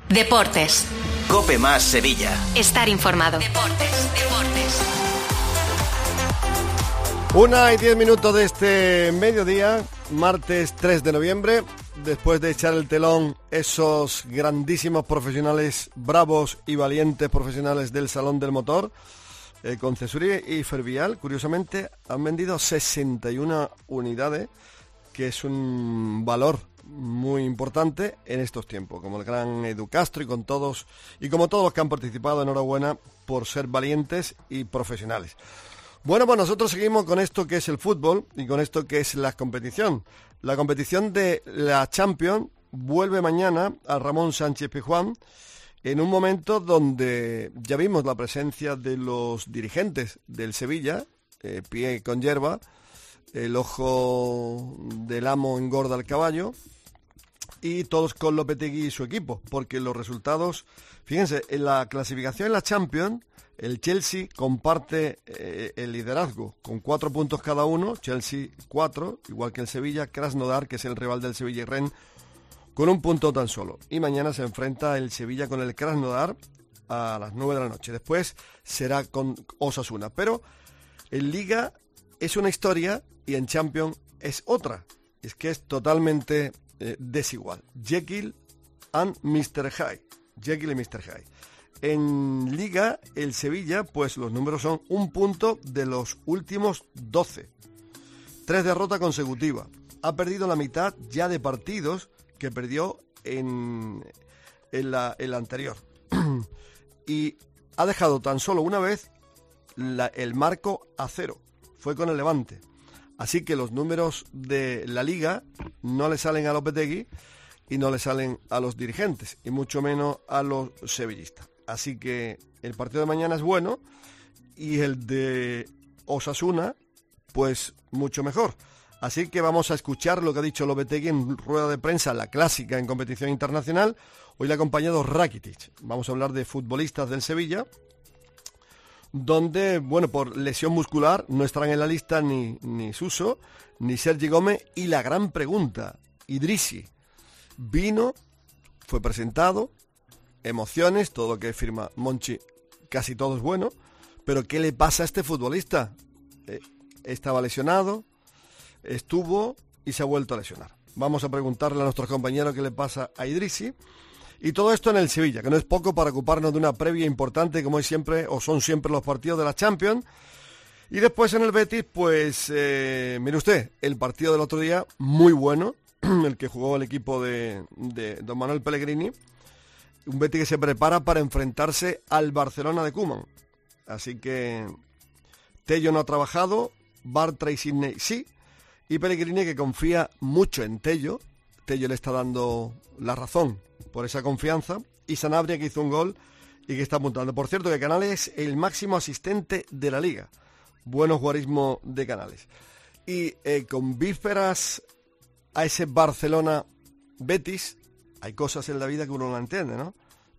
Deportes. COPE más Sevilla. Estar informado. Deportes. 1:10 de este mediodía, martes 3 de noviembre, después de echar el telón esos grandísimos profesionales, bravos y valientes profesionales del Salón del Motor, Concesuri y Fervial, curiosamente, han vendido 61 unidades, que es un valor muy importante en estos tiempos, como el gran Edu Castro y como todos los que han participado. Enhorabuena por ser valientes y profesionales. Bueno, pues nosotros seguimos con esto que es el fútbol y con esto que es la competición. La competición de la Champions vuelve mañana a Ramón Sánchez Pizjuán, en un momento donde ya vimos la presencia de los dirigentes del Sevilla, pie con hierba, el ojo del amo engorda al caballo, y todos con Lopetegui y su equipo, porque los resultados, fíjense, en la clasificación en la Champions, el Chelsea comparte el liderazgo con 4 puntos cada uno, Chelsea 4, igual que el Sevilla, Krasnodar, que es el rival del Sevilla y Rennes, con 1 punto tan solo. Y mañana se enfrenta el Sevilla con el Krasnodar a las 9 de la noche. Después será con Osasuna. Pero en Liga es una historia y en Champions es otra. Es que es totalmente desigual. Jekyll and Mr. Hyde. Jekyll y Mr. Hyde. En Liga, el Sevilla, pues los números son 1 punto de los últimos 12. 3 derrotas consecutivas. Ha perdido la mitad ya de partidos que perdió en la anterior. Y ha dejado tan solo una vez el marco a 0. Fue con el Levante. Así que los números de la Liga no le salen a Lopetegui y no le salen a los dirigentes, y mucho menos a los sevillistas. Así que el partido de mañana es bueno y el de Osasuna, pues mucho mejor. Así que vamos a escuchar lo que ha dicho Lopetegui en rueda de prensa, la clásica en competición internacional. Hoy le ha acompañado Rakitic. Vamos a hablar de futbolistas del Sevilla, donde, bueno, por lesión muscular no estarán en la lista ni Suso, ni Sergi Gómez. Y la gran pregunta, Idrissi vino, fue presentado, emociones, todo lo que firma Monchi, casi todo es bueno, pero ¿qué le pasa a este futbolista? Estaba lesionado, estuvo y se ha vuelto a lesionar. Vamos a preguntarle a nuestros compañeros qué le pasa a Idrissi. Y todo esto en el Sevilla, que no es poco para ocuparnos de una previa importante, como es siempre, o son siempre los partidos de la Champions. Y después en el Betis, pues, mire usted, el partido del otro día, muy bueno, el que jugó el equipo de don Manuel Pellegrini. Un Betis que se prepara para enfrentarse al Barcelona de Koeman. Así que Tello no ha trabajado, Bartra y Sidney sí, y Pellegrini, que confía mucho en Tello. Tello le está dando la razón por esa confianza, y Sanabria, que hizo un gol y que está apuntando. Por cierto, que Canales es el máximo asistente de la Liga. Buen jugarismo de Canales. Y con vísperas a ese Barcelona-Betis, hay cosas en la vida que uno no entiende, ¿no?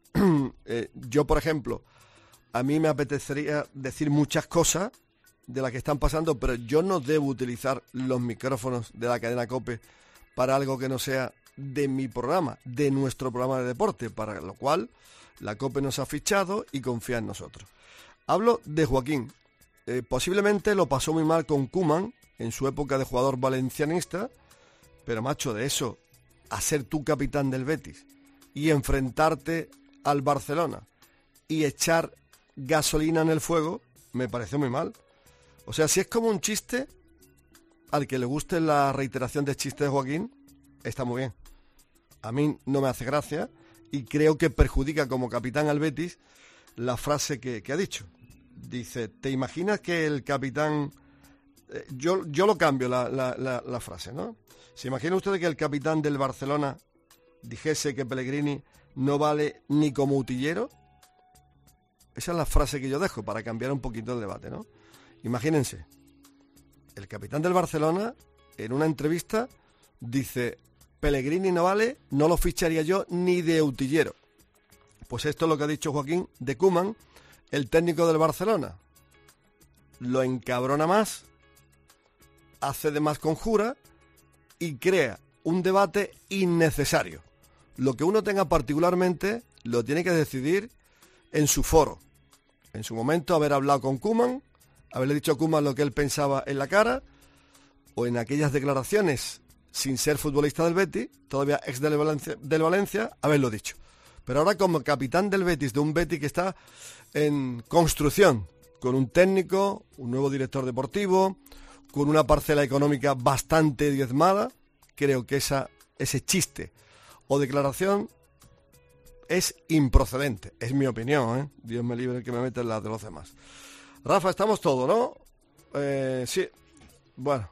Yo, por ejemplo, a mí me apetecería decir muchas cosas de las que están pasando, pero yo no debo utilizar los micrófonos de la cadena COPE para algo que no sea de mi programa, de nuestro programa de deporte, para lo cual la COPE nos ha fichado y confía en nosotros. Hablo de Joaquín. Posiblemente lo pasó muy mal con Koeman en su época de jugador valencianista, pero macho, de eso a ser tú capitán del Betis y enfrentarte al Barcelona y echar gasolina en el fuego, me pareció muy mal. O sea, si es como un chiste, al que le guste la reiteración del chiste de Joaquín, está muy bien. A mí no me hace gracia y creo que perjudica como capitán al Betis la frase que ha dicho. Dice, ¿te imaginas que el capitán... Yo lo cambio la frase, ¿no? ¿Se imagina usted que el capitán del Barcelona dijese que Pellegrini no vale ni como utillero? Esa es la frase que yo dejo para cambiar un poquito el debate, ¿no? Imagínense, el capitán del Barcelona en una entrevista dice, Pellegrini no vale, no lo ficharía yo ni de utillero. Pues esto es lo que ha dicho Joaquín de Koeman, el técnico del Barcelona. Lo encabrona más, hace de más conjura y crea un debate innecesario. Lo que uno tenga particularmente lo tiene que decidir en su foro. En su momento haber hablado con Koeman, haberle dicho a Koeman lo que él pensaba en la cara, o en aquellas declaraciones, sin ser futbolista del Betis, todavía ex del Valencia, haberlo dicho. Pero ahora como capitán del Betis, de un Betis que está en construcción, con un técnico, un nuevo director deportivo, con una parcela económica bastante diezmada, creo que ese chiste o declaración es improcedente, es mi opinión, ¿eh? Dios me libre que me meta en las de los demás. Rafa, estamos todos, ¿no? Sí. Bueno,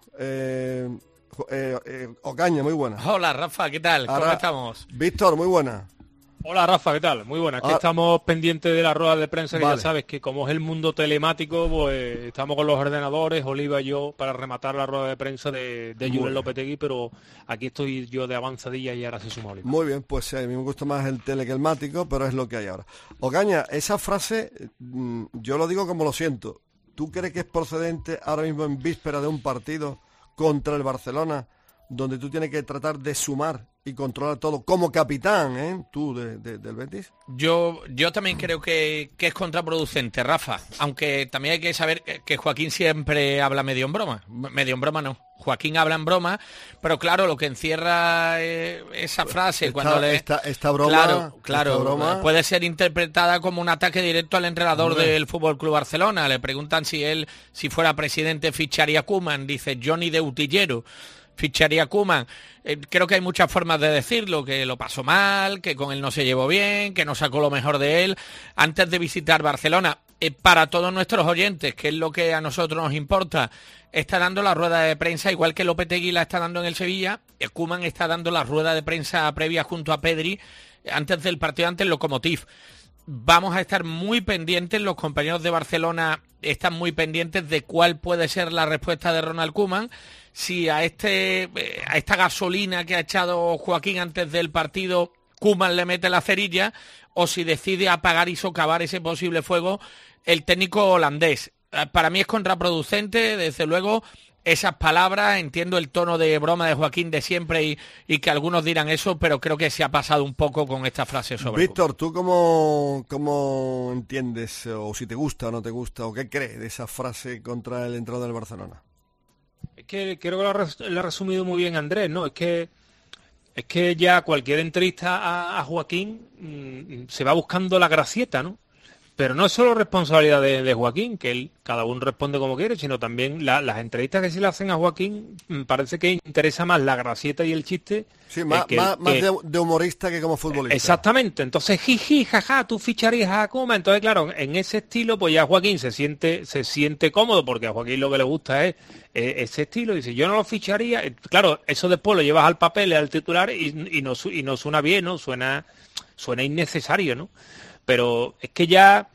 Ocaña, muy buena. Hola, Rafa, ¿qué tal? ¿Cómo estamos? Víctor, muy buena. Hola, Rafa, ¿qué tal? Muy buena. Aquí estamos pendientes de la rueda de prensa, que ya sabes que como es el mundo telemático, pues estamos con los ordenadores, Oliva y yo, para rematar la rueda de prensa de Julen Lopetegui, pero aquí estoy yo de avanzadilla y ahora se suma Oliva. Muy bien, pues a mí me gusta más el telemático, pero es lo que hay ahora. Ocaña, esa frase, yo lo digo como lo siento. ¿Tú crees que es procedente ahora mismo en víspera de un partido contra el Barcelona, donde tú tienes que tratar de sumar y controlar todo como capitán, tú del Betis? Yo también creo que es contraproducente, Rafa, aunque también hay que saber que Joaquín siempre habla medio en broma no. Joaquín habla en broma, pero claro, lo que encierra esa frase esta broma, claro, esta broma puede ser interpretada como un ataque directo al entrenador del Fútbol Club Barcelona. Le preguntan si fuera presidente ficharía a Koeman, dice Johnny de Utillero. Ficharía a Koeman. Creo que hay muchas formas de decirlo, que lo pasó mal, que con él no se llevó bien, que no sacó lo mejor de él antes de visitar Barcelona. Para todos nuestros oyentes, que es lo que a nosotros nos importa, está dando la rueda de prensa, igual que Lopetegui la está dando en el Sevilla, Koeman está dando la rueda de prensa previa junto a Pedri, antes del partido ante el Lokomotiv. Vamos a estar muy pendientes, los compañeros de Barcelona están muy pendientes de cuál puede ser la respuesta de Ronald Koeman, si a esta gasolina que ha echado Joaquín antes del partido, Koeman le mete la cerilla, o si decide apagar y socavar ese posible fuego el técnico holandés. Para mí es contraproducente, desde luego, esas palabras, entiendo el tono de broma de Joaquín de siempre y que algunos dirán eso, pero creo que se ha pasado un poco con esta frase sobre Víctor, ¿tú cómo entiendes, o si te gusta o no te gusta, o qué crees de esa frase contra el entrenador del Barcelona? Es que creo que lo ha resumido muy bien Andrés, ¿no? Es que ya cualquier entrevista a Joaquín se va buscando la gracieta, ¿no? Pero no es solo responsabilidad de Joaquín, que cada uno responde como quiere, sino también las entrevistas que se le hacen a Joaquín, parece que interesa más la gracieta y el chiste. Sí, más de humorista que como futbolista. Exactamente, entonces jiji, jaja, tú ficharías a Koeman. Entonces, claro, en ese estilo, pues ya Joaquín se siente cómodo, porque a Joaquín lo que le gusta es ese estilo. Dice, yo no lo ficharía. Claro, eso después lo llevas al papel, al titular, y no suena bien, ¿no? Suena innecesario, ¿no? Pero es que ya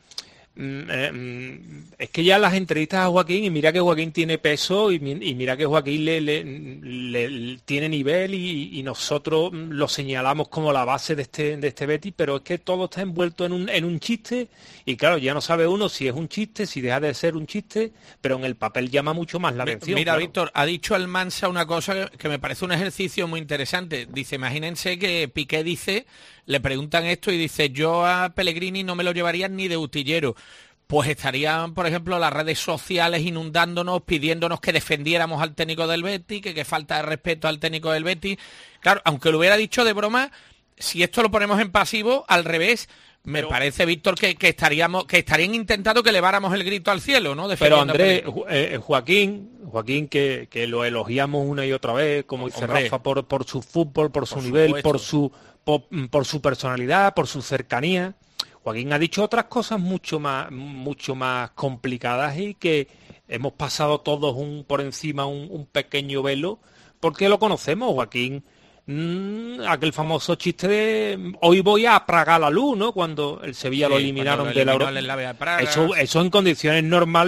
las entrevistas a Joaquín, y mira que Joaquín tiene peso, y mira que Joaquín le tiene nivel, y nosotros lo señalamos como la base de este Betis, pero es que todo está envuelto en un chiste, y claro, ya no sabe uno si es un chiste, si deja de ser un chiste, pero en el papel llama mucho más la atención. Mira, claro. Víctor, ha dicho Almansa una cosa que me parece un ejercicio muy interesante. Dice, imagínense que Piqué le preguntan esto y dice, yo a Pellegrini no me lo llevaría ni de utillero. Pues estarían, por ejemplo, las redes sociales inundándonos, pidiéndonos que defendiéramos al técnico del Betis, que falta de respeto al técnico del Betis. Claro, aunque lo hubiera dicho de broma, si esto lo ponemos en pasivo, al revés, me parece, Víctor, que estarían intentando que eleváramos el grito al cielo, ¿no? Pero Andrés, Joaquín, que lo elogiamos una y otra vez, como dice Rafa, por su fútbol, por su nivel, por su personalidad, por su cercanía. Joaquín ha dicho otras cosas mucho más complicadas, y que hemos pasado todos por encima un pequeño velo, porque lo conocemos. Joaquín, aquel famoso chiste de hoy voy a apagar la luz, ¿no? Cuando el Sevilla lo eliminaron de la Europa. Eso Eso en condiciones normales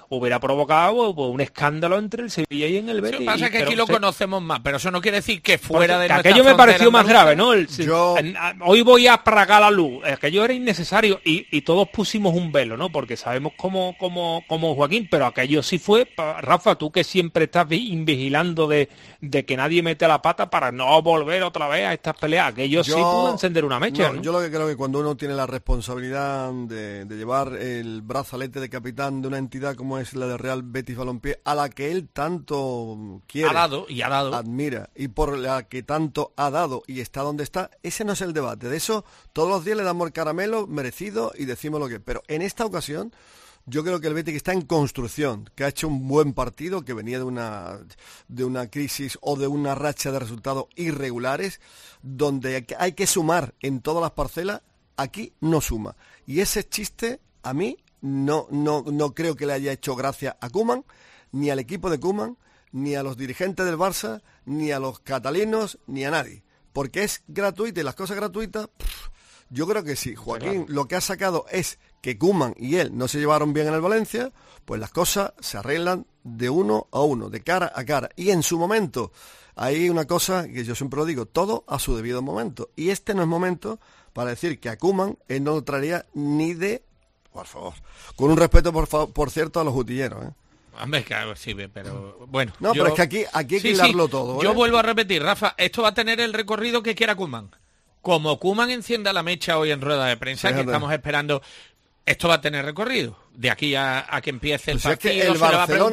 hubiera provocado pues, un escándalo entre el Sevilla y en el Betis. Lo que pasa es que aquí lo conocemos más, pero eso no quiere decir que fuera de nuestra aquello me pareció más grave, ¿no? Hoy voy a apagar la luz. Aquello era innecesario y todos pusimos un velo, ¿no? Porque sabemos cómo Joaquín, pero aquello sí fue, Rafa, tú que siempre estás vigilando de que nadie mete la pata para no volver otra vez a estas peleas. Aquello sí pudo encender una mecha, ¿no? Yo lo que creo que cuando uno tiene la responsabilidad de llevar el brazalete de capitán de una entidad como es la de Real Betis Balompié, a la que él tanto quiere, ha dado, admira, y por la que tanto ha dado y está donde está, ese no es el debate. De eso todos los días le damos el caramelo merecido y decimos lo que. Pero en esta ocasión yo creo que el Betis está en construcción, que ha hecho un buen partido, que venía de una crisis o de una racha de resultados irregulares, donde hay que sumar en todas las parcelas. Aquí no suma. Y ese chiste a mí no creo que le haya hecho gracia a Koeman, ni al equipo de Koeman, ni a los dirigentes del Barça, ni a los catalanes, ni a nadie. Porque es gratuita y las cosas gratuitas, yo creo que sí. Joaquín lo que ha sacado es que Koeman y él no se llevaron bien en el Valencia, pues las cosas se arreglan de uno a uno, de cara a cara. Y en su momento, hay una cosa que yo siempre lo digo, todo a su debido momento. Y este no es momento para decir que a Koeman él no lo traería ni de... Por favor. Con un respeto, por cierto, a los utilleros, ¿eh? Hombre, claro, sí, pero bueno. No, pero es que aquí hay que hilarlo todo, ¿eh? Yo vuelvo a repetir, Rafa, esto va a tener el recorrido que quiera Koeman. Como Koeman encienda la mecha hoy en rueda de prensa, que estamos esperando, esto va a tener recorrido. De aquí a que empiece el partido, es que el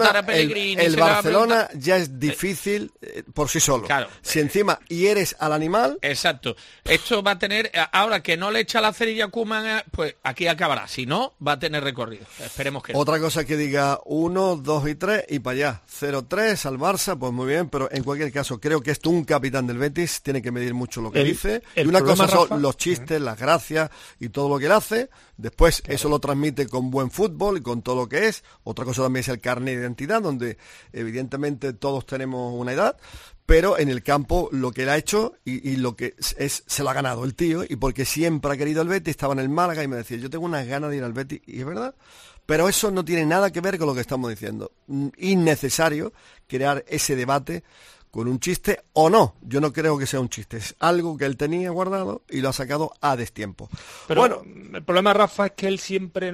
Barcelona ya es difícil por sí solo. Claro. Si encima hieres al animal... Exacto. Esto va a tener... Ahora que no le echa la cerilla a Koeman, pues aquí acabará. Si no, va a tener recorrido. Esperemos que no. Otra cosa que diga 1, 2 y 3 y para allá. 0-3 al Barça, pues muy bien, pero en cualquier caso creo que esto un capitán del Betis tiene que medir mucho lo que dice. Y una cosa son Rafa, los chistes, las gracias y todo lo que él hace. Después eso lo transmite con buen fútbol y con todo lo que es. Otra cosa también es el carnet de identidad, donde evidentemente todos tenemos una edad, pero en el campo lo que él ha hecho y lo que es, se lo ha ganado el tío, y porque siempre ha querido el Betis. Estaba en el Málaga y me decía, yo tengo unas ganas de ir al Betis, y es verdad, pero eso no tiene nada que ver con lo que estamos diciendo. Innecesario crear ese debate con un chiste o no. Yo no creo que sea un chiste, es algo que él tenía guardado y lo ha sacado a destiempo. Pero bueno, el problema, Rafa, es que él siempre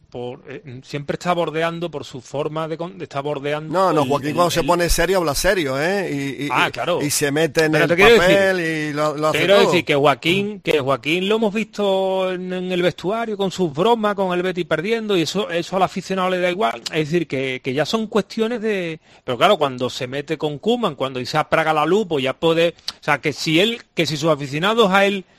siempre está bordeando por su forma de está bordeando. No, Joaquín cuando se pone serio habla serio, ¿eh? Claro. Y se mete en el papel y lo hace quiero todo. decir que Joaquín lo hemos visto en el vestuario con sus bromas, con el Betis perdiendo, y eso al aficionado le da igual. Es decir, que ya son cuestiones de... Pero claro, cuando se mete con Koeman, cuando dice apaga la luz, pues ya puede... O sea, que si sus aficionados a él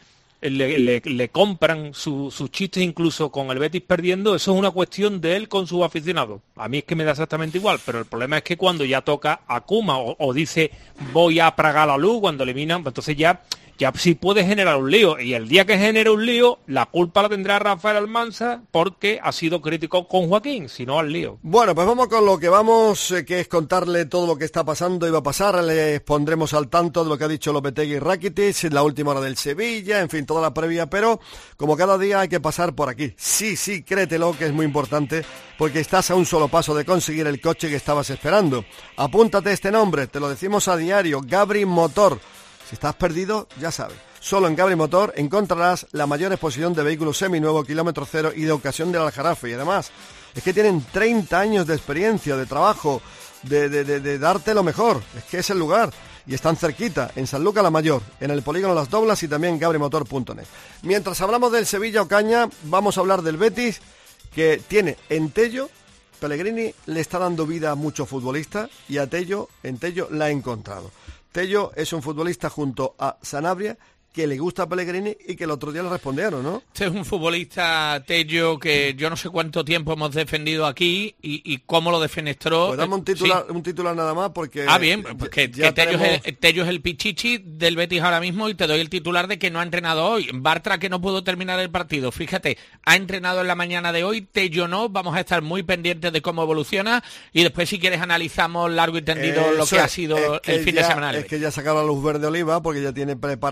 le compran sus chistes incluso con el Betis perdiendo, eso es una cuestión de él con sus aficionados. A mí es que me da exactamente igual, pero el problema es que cuando ya toca a Koeman o dice voy a apagar la luz, cuando eliminan, pues entonces ya sí puede generar un lío, y el día que genere un lío, la culpa la tendrá Rafael Almansa porque ha sido crítico con Joaquín, si no al lío. Bueno, pues vamos con lo que vamos, que es contarle todo lo que está pasando y va a pasar. Les pondremos al tanto de lo que ha dicho Lopetegui y Rakitic, la última hora del Sevilla, en fin, toda la previa, pero como cada día hay que pasar por aquí. Sí, créetelo, que es muy importante, porque estás a un solo paso de conseguir el coche que estabas esperando. Apúntate este nombre, te lo decimos a diario, Gabri Motor. Si estás perdido, ya sabes. Solo en Gabri Motor encontrarás la mayor exposición de vehículos seminuevos, kilómetro cero y de ocasión del Aljarafe. Y además, es que tienen 30 años de experiencia, de trabajo, de darte lo mejor. Es que es el lugar. Y están cerquita, en Sanlúcar la Mayor, en el Polígono Las Doblas y también gabrimotor.net. Mientras hablamos del Sevilla Ocaña, vamos a hablar del Betis, que tiene en Tello. Pellegrini le está dando vida a muchos futbolistas y en Tello la ha encontrado. Tello es un futbolista junto a Sanabria que le gusta a Pellegrini y que el otro día le respondieron, ¿no? Este es un futbolista, Tello, que yo no sé cuánto tiempo hemos defendido aquí y cómo lo defenestró. Pues dame un titular nada más porque... Bien, pues que Tello es el pichichi del Betis ahora mismo, y te doy el titular de que no ha entrenado hoy. Bartra, que no pudo terminar el partido. Fíjate, ha entrenado en la mañana de hoy, Tello no. Vamos a estar muy pendientes de cómo evoluciona y después, si quieres, analizamos largo y tendido lo que ha sido el fin de semana. Es que ya sacaron la luz verde oliva porque ya tiene preparado todo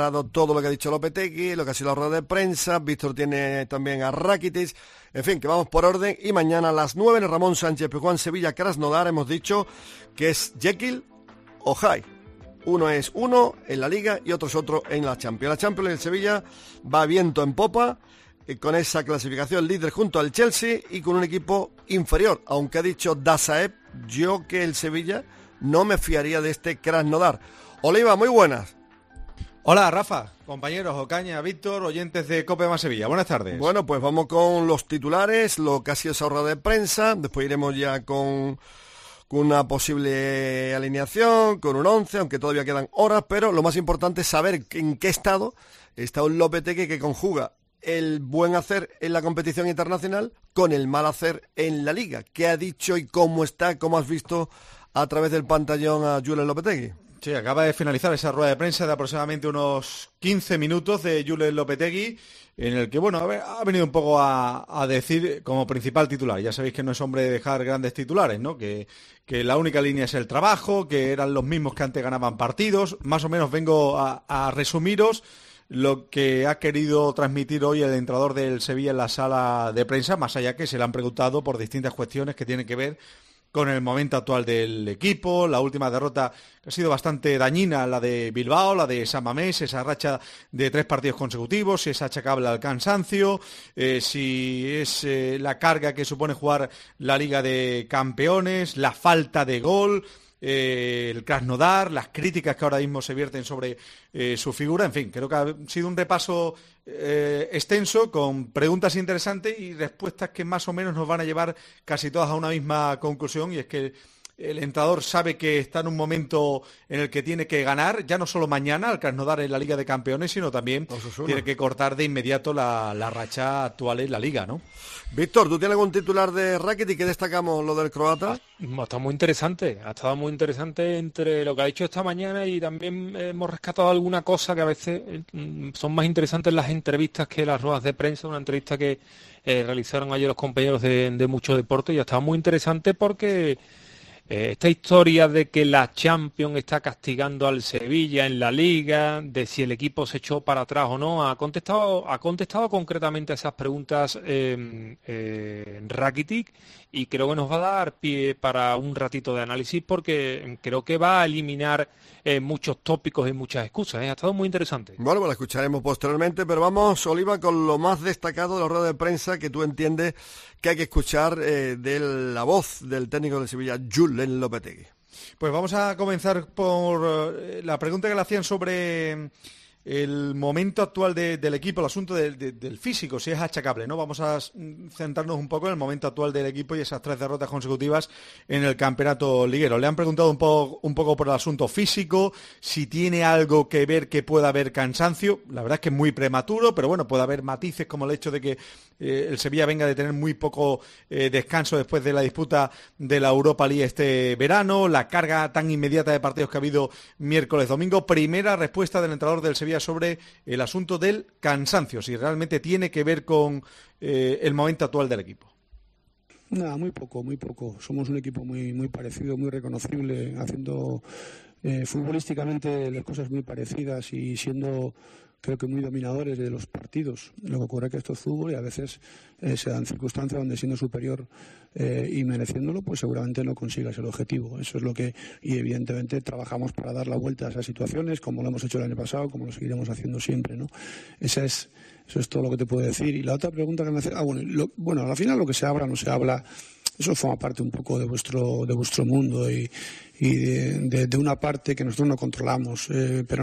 todo lo que ha dicho Lopetegui, lo que ha sido la rueda de prensa. Víctor tiene también a Rakitic. En fin, que vamos por orden. Y mañana a las 9 en el Ramón Sánchez Pizjuán, Sevilla, Krasnodar, hemos dicho que es Jekyll o Hyde. Uno es uno en la Liga y otro es otro en la Champions. La Champions del Sevilla va viento en popa, con esa clasificación líder junto al Chelsea y con un equipo inferior. Aunque ha dicho Dazaev, yo que el Sevilla no me fiaría de este Krasnodar. Oliva, muy buenas. Hola Rafa, compañeros, Ocaña, Víctor, oyentes de COPE más Sevilla, buenas tardes. Bueno, pues vamos con los titulares, lo que ha sido esa rueda de prensa, después iremos ya con una posible alineación, con un 11, aunque todavía quedan horas, pero lo más importante es saber en qué estado está un Lopetegui que conjuga el buen hacer en la competición internacional con el mal hacer en la Liga. ¿Qué ha dicho y cómo está, cómo has visto a través del pantallón a Julen Lopetegui? Sí, acaba de finalizar esa rueda de prensa de aproximadamente unos 15 minutos de Julen Lopetegui, en el que, bueno, ha venido un poco a decir como principal titular. Ya sabéis que no es hombre de dejar grandes titulares, ¿no? Que la única línea es el trabajo, que eran los mismos que antes ganaban partidos. Más o menos vengo a resumiros lo que ha querido transmitir hoy el entrenador del Sevilla en la sala de prensa, más allá que se le han preguntado por distintas cuestiones que tienen que ver con el momento actual del equipo, la última derrota que ha sido bastante dañina, la de Bilbao, la de San Mamés, esa racha de 3 partidos consecutivos, si es achacable al cansancio, si es la carga que supone jugar la Liga de Campeones, la falta de gol, el Krasnodar, las críticas que ahora mismo se vierten sobre su figura. En fin, creo que ha sido un repaso extenso, con preguntas interesantes y respuestas que más o menos nos van a llevar casi todas a una misma conclusión, y es que el entrenador sabe que está en un momento en el que tiene que ganar, ya no solo mañana al Krasnodar en la Liga de Campeones, sino también tiene que cortar de inmediato la racha actual en la Liga, ¿no? Víctor, ¿tú tienes algún titular de Rakitic que destacamos lo del croata? Ha estado muy interesante, entre lo que ha dicho esta mañana, y también hemos rescatado alguna cosa que a veces son más interesantes las entrevistas que las ruedas de prensa. Una entrevista que realizaron ayer los compañeros de Mucho Deporte, y ha estado muy interesante porque esta historia de que la Champions está castigando al Sevilla en la Liga, de si el equipo se echó para atrás o no, ha contestado concretamente a esas preguntas Rakitic, y creo que nos va a dar pie para un ratito de análisis, porque creo que va a eliminar muchos tópicos y muchas excusas. Ha estado muy interesante. Bueno, pues la escucharemos posteriormente, pero vamos, Oliva, con lo más destacado de la rueda de prensa que tú entiendes que hay que escuchar de la voz del técnico de Sevilla, Julen Lopetegui. Pues vamos a comenzar por la pregunta que le hacían sobre el momento actual del equipo, el asunto del físico, si es achacable, ¿no? Vamos a centrarnos un poco en el momento actual del equipo y esas 3 derrotas consecutivas en el campeonato liguero. Le han preguntado un poco por el asunto físico, si tiene algo que ver que pueda haber cansancio. La verdad es que es muy prematuro, pero bueno, puede haber matices como el hecho de que el Sevilla venga de tener muy poco descanso después de la disputa de la Europa League este verano, la carga tan inmediata de partidos que ha habido miércoles, domingo. Primera respuesta del entrenador del Sevilla sobre el asunto del cansancio, si realmente tiene que ver con el momento actual del equipo. Nada, muy poco. Somos un equipo muy parecido, muy reconocible, haciendo futbolísticamente las cosas muy parecidas y siendo, creo que, muy dominadores de los partidos. Lo que ocurre es que esto es fútbol y a veces se dan circunstancias donde, siendo superior y mereciéndolo, pues seguramente no consigas el objetivo. Eso es lo que, y evidentemente trabajamos para dar la vuelta a esas situaciones, como lo hemos hecho el año pasado, como lo seguiremos haciendo siempre, ¿no? Eso es todo lo que te puedo decir. Y la otra pregunta que me hace, bueno, al final lo que se habla, no se habla, eso forma parte un poco de vuestro mundo y de una parte que nosotros no controlamos, pero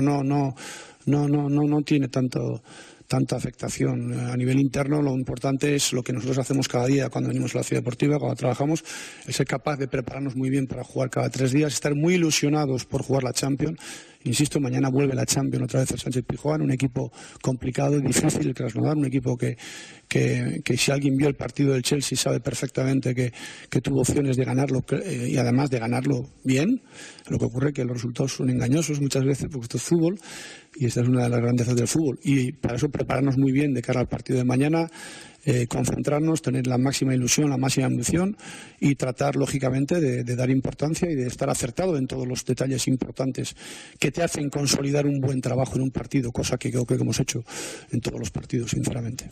no tiene tanta afectación a nivel interno. Lo importante es lo que nosotros hacemos cada día cuando venimos a la ciudad deportiva, cuando trabajamos, el ser capaz de prepararnos muy bien para jugar cada 3 días, estar muy ilusionados por jugar la Champions. Insisto, mañana vuelve la Champions otra vez el Sánchez Pizjuán, un equipo complicado y difícil, el Krasnodar, un equipo que si alguien vio el partido del Chelsea sabe perfectamente que tuvo opciones de ganarlo, y además de ganarlo bien. Lo que ocurre es que los resultados son engañosos muchas veces, porque esto es fútbol y esta es una de las grandezas del fútbol, y para eso prepararnos muy bien de cara al partido de mañana, concentrarnos, tener la máxima ilusión, la máxima ambición y tratar, lógicamente, de dar importancia y de estar acertado en todos los detalles importantes que te hacen consolidar un buen trabajo en un partido, cosa que creo que hemos hecho en todos los partidos, sinceramente.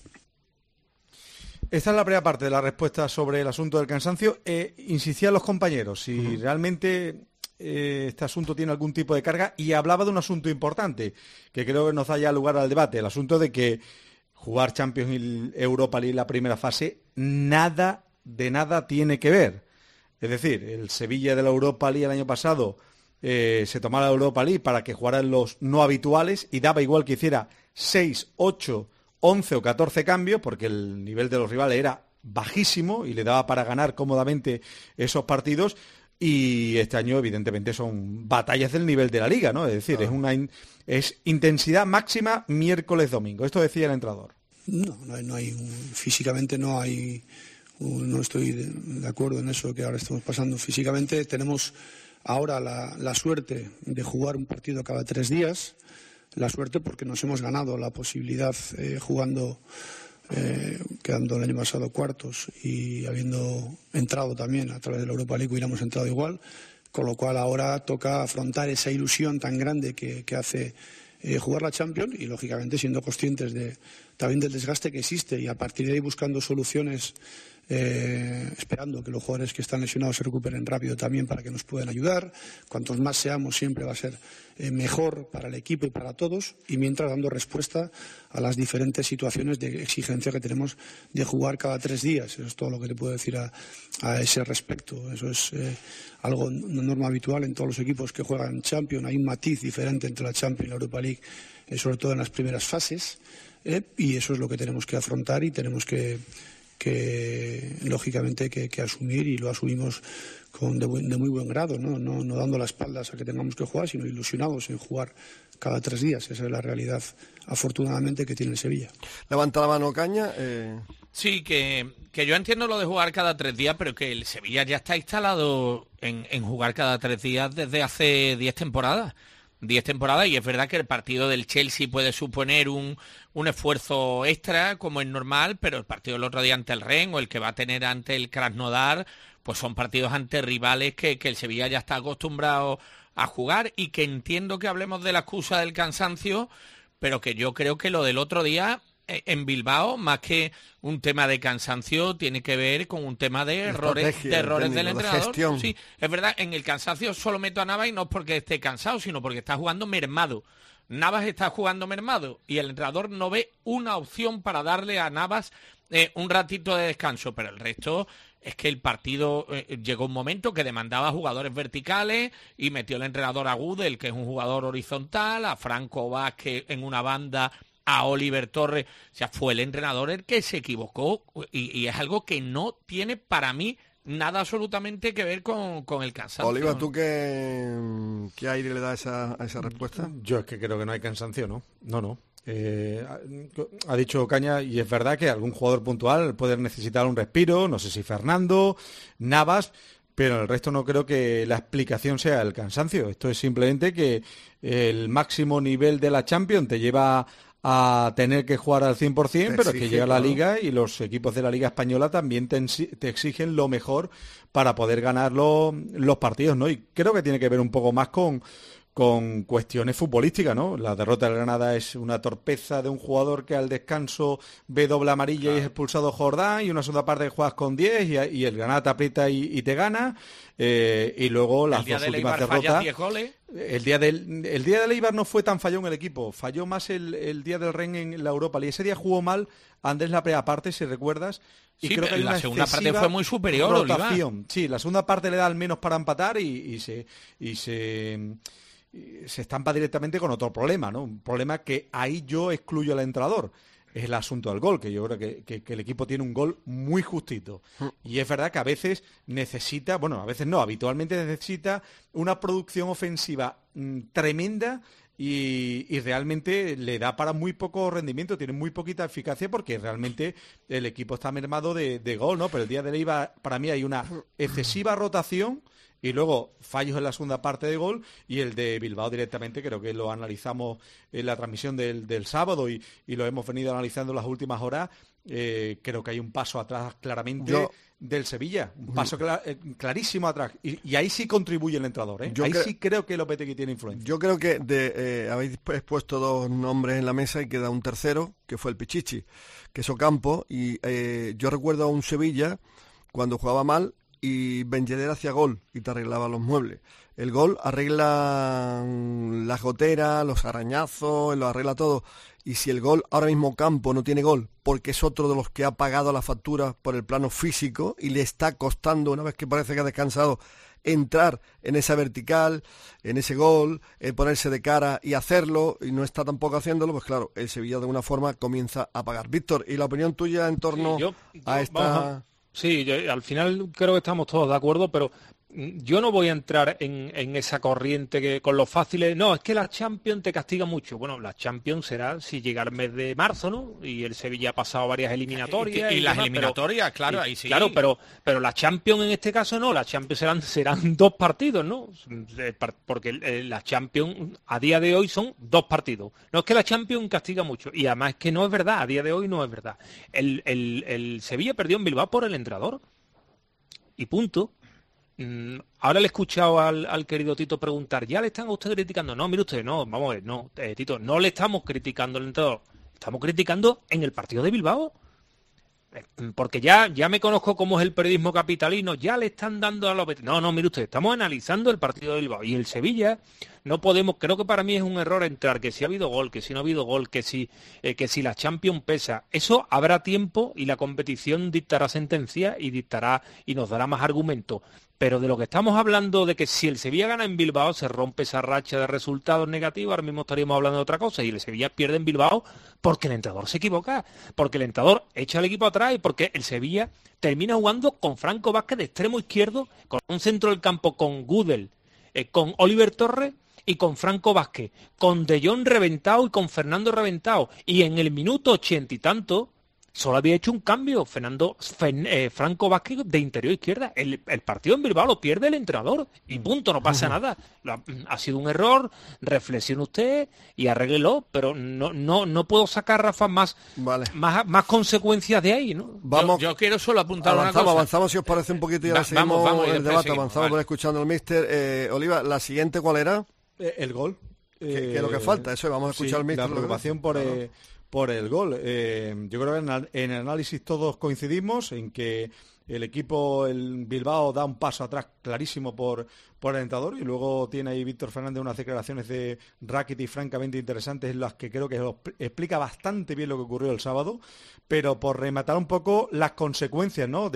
Esta es la primera parte de la respuesta sobre el asunto del cansancio. Insistían los compañeros si realmente este asunto tiene algún tipo de carga, y hablaba de un asunto importante que creo que nos da ya lugar al debate, el asunto de que jugar Champions y Europa League la primera fase nada tiene que ver. Es decir, el Sevilla de la Europa League el año pasado se tomara la Europa League para que jugaran los no habituales y daba igual que hiciera 6, 8, 11 o 14 cambios, porque el nivel de los rivales era bajísimo y le daba para ganar cómodamente esos partidos. Y este año, evidentemente, son batallas del nivel de la Liga, ¿no? Es decir, es intensidad máxima miércoles-domingo. Esto decía el entrenador. No hay físicamente no hay, no estoy de acuerdo en eso que ahora estamos pasando. Físicamente tenemos ahora la suerte de jugar un partido cada 3 días, la suerte porque nos hemos ganado la posibilidad jugando, quedando el año pasado cuartos y habiendo entrado también a través de la Europa League, hubiéramos entrado igual, con lo cual ahora toca afrontar esa ilusión tan grande que hace jugar la Champions y, lógicamente, siendo conscientes también del desgaste que existe y a partir de ahí buscando soluciones, esperando que los jugadores que están lesionados se recuperen rápido también para que nos puedan ayudar. Cuantos más seamos siempre va a ser mejor para el equipo y para todos, y mientras dando respuesta a las diferentes situaciones de exigencia que tenemos de jugar cada 3 días. Eso es todo lo que te puedo decir a ese respecto. Eso es una norma habitual en todos los equipos que juegan Champions. Hay un matiz diferente entre la Champions y la Europa League, sobre todo en las primeras fases, y eso es lo que tenemos que afrontar y tenemos que lógicamente que asumir, y lo asumimos de muy buen grado, no dando las espaldas a que tengamos que jugar, sino ilusionados en jugar cada 3 días. Esa es la realidad, afortunadamente, que tiene el Sevilla. Levanta la mano, Caña. Sí, que yo entiendo lo de jugar cada 3 días, pero que el Sevilla ya está instalado en jugar cada 3 días desde hace 10 temporadas. 10 temporadas, y es verdad que el partido del Chelsea puede suponer un esfuerzo extra, como es normal, pero el partido del otro día ante el Rennes o el que va a tener ante el Krasnodar, pues son partidos ante rivales que el Sevilla ya está acostumbrado a jugar, y que entiendo que hablemos de la excusa del cansancio, pero que yo creo que lo del otro día en Bilbao, más que un tema de cansancio, tiene que ver con un tema de errores del entrenador. Sí, es verdad, en el cansancio solo meto a Navas, y no es porque esté cansado, sino porque está jugando mermado. Navas está jugando mermado y el entrenador no ve una opción para darle a Navas un ratito de descanso, pero el resto es que el partido llegó un momento que demandaba jugadores verticales y metió el entrenador a Gudel, que es un jugador horizontal, a Franco Vázquez en una banda, a Oliver Torres. O sea, fue el entrenador el que se equivocó, y es algo que no tiene para mí nada absolutamente que ver con el cansancio. Oliver, ¿tú qué aire le da a esa respuesta? Yo es que creo que no hay cansancio, ¿no? No. Ha dicho Caña, y es verdad que algún jugador puntual puede necesitar un respiro, no sé si Fernando, Navas, pero el resto no creo que la explicación sea el cansancio. Esto es simplemente que el máximo nivel de la Champions te lleva a tener que jugar al 100%, pero es que llega la Liga y los equipos de la Liga Española también te exigen lo mejor para poder ganar los partidos, ¿no? Y creo que tiene que ver un poco más con cuestiones futbolísticas, ¿no? La derrota del Granada es una torpeza de un jugador que al descanso ve doble amarilla y es expulsado Jordán, y una segunda parte que juegas con 10 y el Granada te aprieta y te gana, y luego las dos últimas derrotas. El día del Eibar no fue tan fallón el equipo, falló más el día del Rennes en la Europa League. Ese día jugó mal Andrés la primera parte, si recuerdas, y sí, creo que la segunda parte fue muy superior, rotación. Sí, la segunda parte le da al menos para empatar y se estampa directamente con otro problema, ¿no? Un problema que ahí yo excluyo al entrenador. Es el asunto del gol, que yo creo que el equipo tiene un gol muy justito. Y es verdad que a veces necesita, bueno, a veces no, habitualmente necesita una producción ofensiva tremenda y realmente le da para muy poco rendimiento, tiene muy poquita eficacia porque realmente el equipo está mermado de gol, ¿no? Pero el día de Eibar, para mí hay una excesiva rotación Y luego fallos en la segunda parte de gol, y el de Bilbao directamente creo que lo analizamos en la transmisión del sábado y lo hemos venido analizando en las últimas horas. Creo que hay un paso atrás claramente del Sevilla, un paso clarísimo atrás, y ahí sí contribuye el entrenador, ¿eh? Sí creo que Lopetegui tiene influencia. Yo creo que habéis puesto dos nombres en la mesa y queda un tercero, que fue el Pichichi, que es Ocampo, y yo recuerdo a un Sevilla cuando jugaba mal y Ben Yedder hacía gol y te arreglaba los muebles. El gol arregla las goteras, los arañazos, lo arregla todo. Y si el gol, ahora mismo Campo no tiene gol, porque es otro de los que ha pagado la factura por el plano físico y le está costando, una vez que parece que ha descansado, entrar en esa vertical, en ese gol, ponerse de cara y hacerlo, y no está tampoco haciéndolo, pues claro, el Sevilla de alguna forma comienza a pagar. Víctor, ¿y la opinión tuya en torno a esta...? Sí, al final creo que estamos todos de acuerdo, pero yo no voy a entrar en esa corriente que con los fáciles. No, es que la Champions te castiga mucho. Bueno, la Champions será si llega el mes de marzo, ¿no? Y el Sevilla ha pasado varias eliminatorias. Y las eliminatorias, claro, ahí sí. Claro, pero la Champions en este caso no. La Champions serán 2 partidos, ¿no? Porque la Champions a día de hoy son 2 partidos. No es que la Champions castiga mucho. Y además es que no es verdad. A día de hoy no es verdad. El Sevilla perdió en Bilbao por el entrenador. Y punto. Ahora le he escuchado al querido Tito preguntar, ¿ya le están a usted criticando? No, mire usted, no, vamos a ver, no, Tito, no le estamos criticando al entrenador, estamos criticando en el partido de Bilbao. Porque ya me conozco cómo es el periodismo capitalino, ya le están dando a Lopetegui. No, mire usted, estamos analizando el partido de Bilbao. Y el Sevilla, no podemos, creo que para mí es un error entrar, que si ha habido gol, que si no ha habido gol, que si la Champions pesa. Eso habrá tiempo y la competición dictará sentencia y nos dará más argumentos. Pero de lo que estamos hablando, de que si el Sevilla gana en Bilbao se rompe esa racha de resultados negativos, ahora mismo estaríamos hablando de otra cosa, y el Sevilla pierde en Bilbao porque el entrenador se equivoca, porque el entrenador echa al equipo atrás y porque el Sevilla termina jugando con Franco Vázquez de extremo izquierdo, con un centro del campo con Gudel, con Oliver Torres y con Franco Vázquez, con De Jong reventado y con Fernando reventado, y en el minuto 80 y tanto solo había hecho un cambio, Franco Vázquez de interior izquierda. El partido en Bilbao lo pierde el entrenador y punto, no pasa nada. Ha sido un error, reflexione usted y arréglelo, pero no puedo sacar, Rafa, más consecuencias de ahí, ¿no? Vamos, yo quiero solo apuntar una cosa. Avanzamos si os parece un poquito y ahora seguimos el debate, avanzamos por escuchando al míster. Oliva, ¿la siguiente cuál era? El gol. ¿Qué es lo que falta? Eso, vamos a escuchar al míster. La preocupación por el gol. Yo creo que en el análisis todos coincidimos en que el equipo, el Bilbao, da un paso atrás clarísimo por el entrenador, y luego tiene ahí Víctor Fernández unas declaraciones de Rakitic francamente interesantes en las que creo que explica bastante bien lo que ocurrió el sábado, pero por rematar un poco las consecuencias, ¿no?,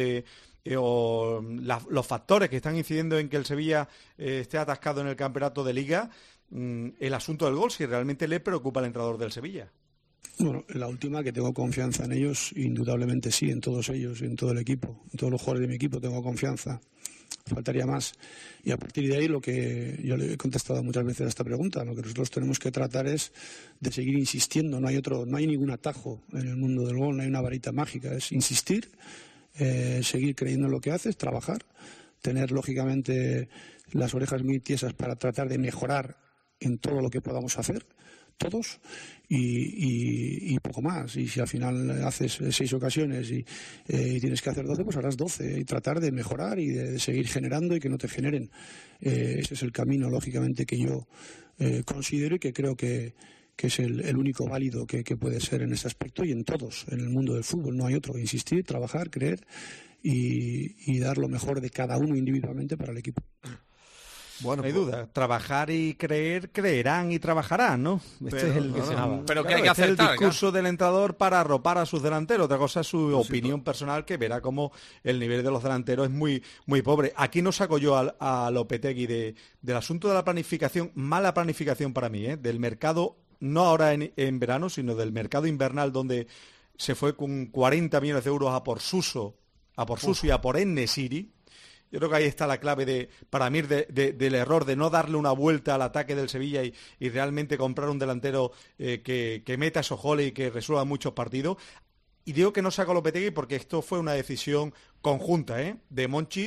los factores que están incidiendo en que el Sevilla esté atascado en el campeonato de Liga, el asunto del gol, si realmente le preocupa al entrenador del Sevilla. Bueno, la última, que tengo confianza en ellos, indudablemente sí, en todos ellos, en todo el equipo, en todos los jugadores de mi equipo tengo confianza, faltaría más. Y a partir de ahí, lo que yo le he contestado muchas veces a esta pregunta, lo que nosotros tenemos que tratar es de seguir insistiendo, no hay ningún atajo en el mundo del gol, no hay una varita mágica, es insistir, seguir creyendo en lo que haces, trabajar, tener lógicamente las orejas muy tiesas para tratar de mejorar en todo lo que podamos hacer, todos, y poco más. Y si al final haces 6 ocasiones y tienes que hacer 12, pues harás 12 y tratar de mejorar y de seguir generando y que no te generen. Ese es el camino, lógicamente, que yo considero y que creo que es el único válido que puede ser en ese aspecto y en todos, en el mundo del fútbol. No hay otro. Insistir, trabajar, creer y dar lo mejor de cada uno individualmente para el equipo. Bueno, no hay duda, trabajar y creer, creerán y trabajarán, ¿no? Este es el que se llama. Pero que hay que acertar, es el discurso del entrenador para arropar a sus delanteros. Otra cosa es su opinión personal, que verá como el nivel de los delanteros es muy, muy pobre. Aquí no saco yo a Lopetegui del asunto de la planificación, mala planificación para mí, del mercado, no ahora en verano, sino del mercado invernal, donde se fue con 40 millones de euros a por Suso y a por En-Nesyri. Yo creo que ahí está la clave para mí del error de no darle una vuelta al ataque del Sevilla y realmente comprar un delantero que meta esos goles y que resuelva muchos partidos. Y digo que no saco a Lopetegui porque esto fue una decisión conjunta, de Monchi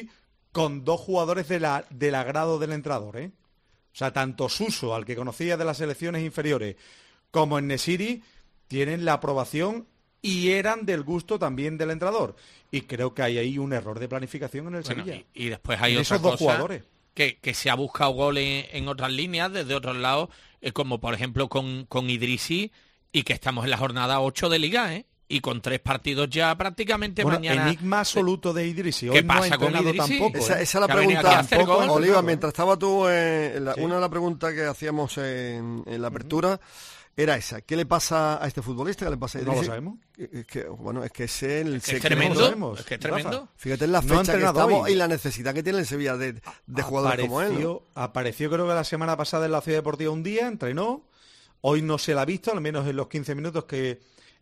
con 2 jugadores del agrado del entrenador, ¿eh? O sea, tanto Suso, al que conocía de las selecciones inferiores, como En-Nesyri, tienen la aprobación y eran del gusto también del entrenador. Y creo que hay ahí un error de planificación en el Sevilla. Y después hay en otra esos 2 cosa jugadores. que se ha buscado goles en otras líneas, desde otros lados, como por ejemplo con Idrissi, y que estamos en la jornada 8 de Liga, ¿eh? Y con 3 partidos ya prácticamente mañana. Enigma absoluto de Idrissi. ¿Qué pasa con Idrissi? Tampoco, esa es la que ha venido aquí a hacer pregunta. gol. Oliva, mientras estaba tú, una de las preguntas que hacíamos en la apertura era esa. ¿Qué le pasa a este futbolista? ¿Qué le pasa a Idrissi? No lo sabemos. Es que es el Es secreto. tremendo. Es que es tremendo. Rafa, fíjate en la fecha que estamos y la necesidad que tiene el Sevilla de jugadores como él, ¿no? Apareció creo que la semana pasada en la Ciudad Deportiva un día, entrenó. Hoy no se la ha visto, al menos en los 15 minutos que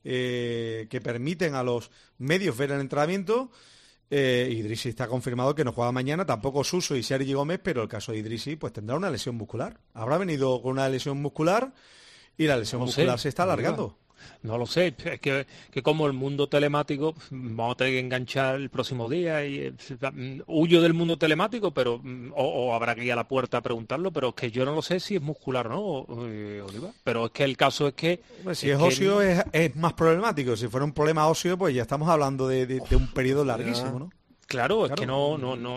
permiten a los medios ver el entrenamiento. Idrissi está confirmado que no juega mañana, tampoco Suso y Sergi Gómez, pero el caso de Idrissi pues tendrá una lesión muscular. Habrá venido con una lesión muscular y la lesión muscular se está alargando. No lo sé, es que como el mundo telemático, vamos a tener que enganchar el próximo día y huyo del mundo telemático, pero o habrá que ir a la puerta a preguntarlo, pero es que yo no lo sé si es muscular o no, Oliva. Pero es que el caso es que... Si es óseo es más problemático, si fuera un problema óseo pues ya estamos hablando de un periodo larguísimo, ¿no? Claro, es que no